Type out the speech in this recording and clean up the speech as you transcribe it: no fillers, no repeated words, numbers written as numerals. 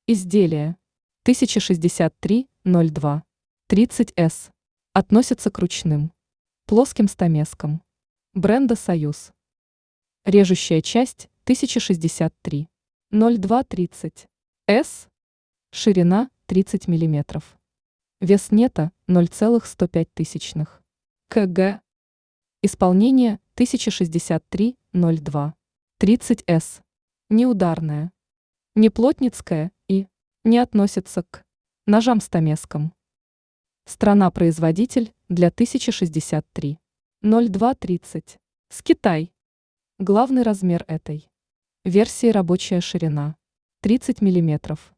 Изделие 1063-02 30С. Относится к ручным плоским стамескам. Бренда «Союз». Режущая часть 1063-02 30С. Ширина 30 мм. Вес нета 0,105 кг. Исполнение 1063-02 30С. Неударная, неплотницкая и не относится к ножам-стамескам. Страна-производитель для 1063-02 30 с Китай. Главный размер этой версии рабочая ширина 30 мм.